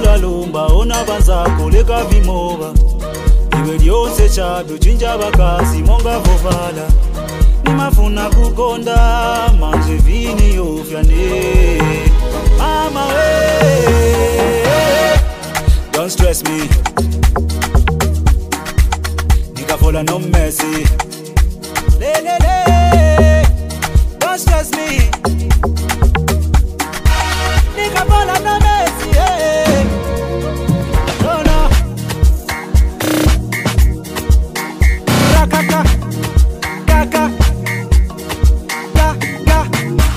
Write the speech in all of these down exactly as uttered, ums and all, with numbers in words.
Lula lumba ona banzako leka vimova. Iwe lyose chabyo chinja bakazi monga vovala. Nimafuna kukonda manje vini ofyane. Mama we, don't stress me. Nikafola no mercy. Le le le, don't stress me. Nikafola no mercy. Hey. No no. Rakaka, kaka, ka ka.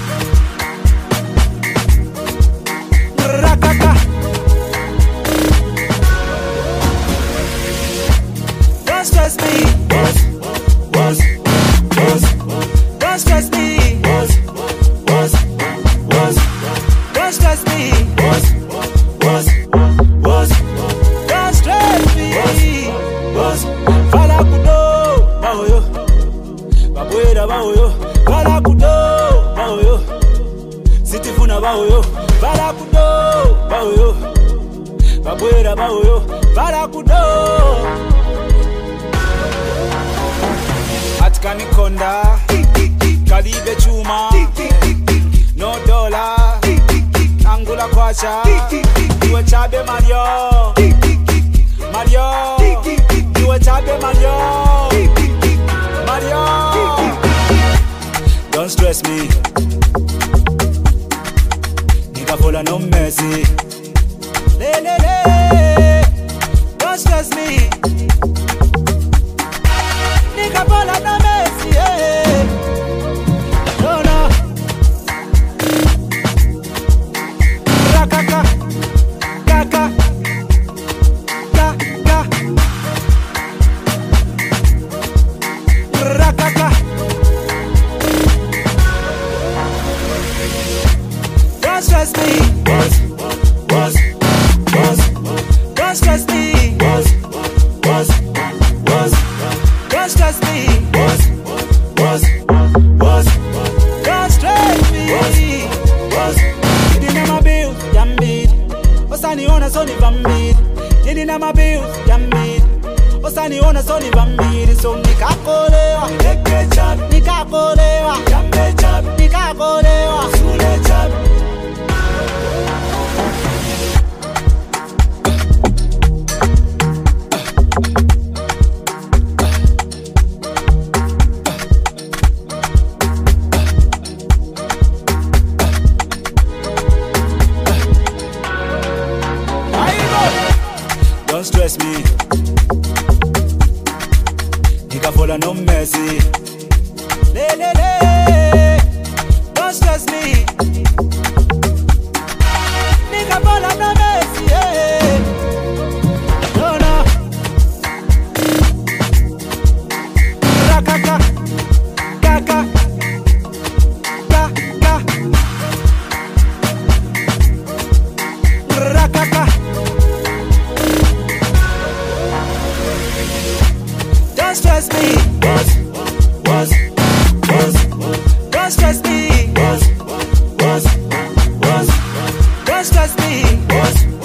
Rakaka. Don't stress me. Was, was, was. Don't stress me. Was, was, was. Don't stress me. Was, was, was. Don't stress me. Was, was. Fala kudo, baoyo. Babuera baoyo. Fala kudo, baoyo. Sitifuna baoyo. Fala kudo, baoyo. Babuera baoyo. Fala kudo. Atkani konda, kalibe chuma, no dollar, angula kwacha, iwe chabe Mario, Mario, iwe chabe Mario, Mario. Don't stress me, nikafola no mercy. Le le le, don't stress me. Nikafola no mercy, yeah. No no. Rakaka, kaka, ka ka. Rakaka. Don't stress me. Was, was, was. Don't stress me. Was, was, was. Don't stress me. Was, was, was. Don't stress me. Was, was. Nina mabiu, yambid. Osani ona soni vambid. Nina mabiu, yambid. Osani ona soni vambid. So nikakolewa, eke chab. Nikakolewa, yambe chab. Nikakolewa, sule chab. Don't stress me. Nikafola no mercy. Le le le. Don't stress me. Nikafola no mercy. Yeah. No no. Rakaka, kaka, ka ka. Rakaka. Don't stress me. Was, was, was. Don't stress me. Was, was, was. Don't stress me. Was.